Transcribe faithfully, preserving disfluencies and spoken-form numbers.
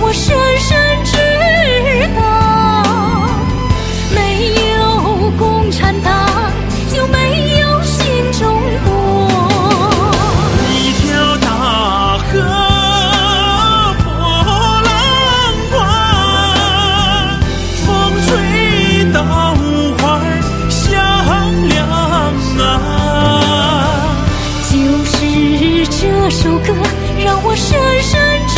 我深深知道，没有共产党，就没有新中国。 一条大河波浪宽，风吹稻花香两岸。 就是这首歌，让我深深